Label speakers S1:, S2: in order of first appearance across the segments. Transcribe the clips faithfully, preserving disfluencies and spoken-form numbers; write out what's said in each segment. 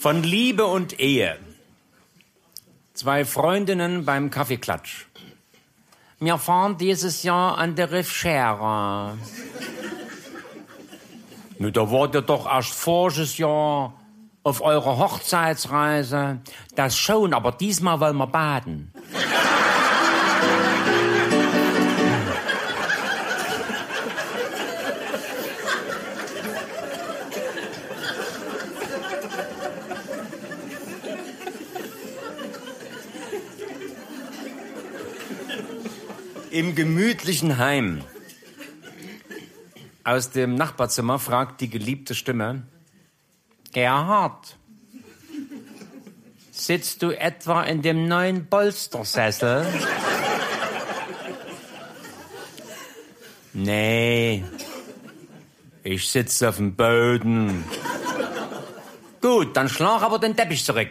S1: Von Liebe und Ehe. Zwei Freundinnen beim Kaffeeklatsch. Wir fahren dieses Jahr an der Riviera. Nu, da wart ihr doch erst voriges Jahr auf eurer Hochzeitsreise. Das schon, aber diesmal wollen wir baden. Im gemütlichen Heim. Aus dem Nachbarzimmer fragt die geliebte Stimme: Gerhard, sitzt du etwa in dem neuen Polstersessel? Nee, ich sitze auf dem Boden. Gut, dann schlag aber den Teppich zurück.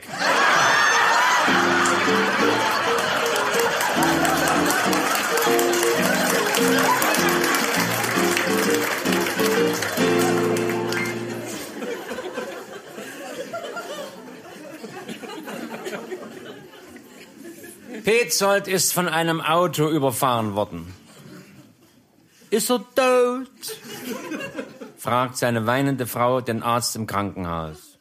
S1: Petzold ist von einem Auto überfahren worden. Ist er tot? Fragt seine weinende Frau den Arzt im Krankenhaus.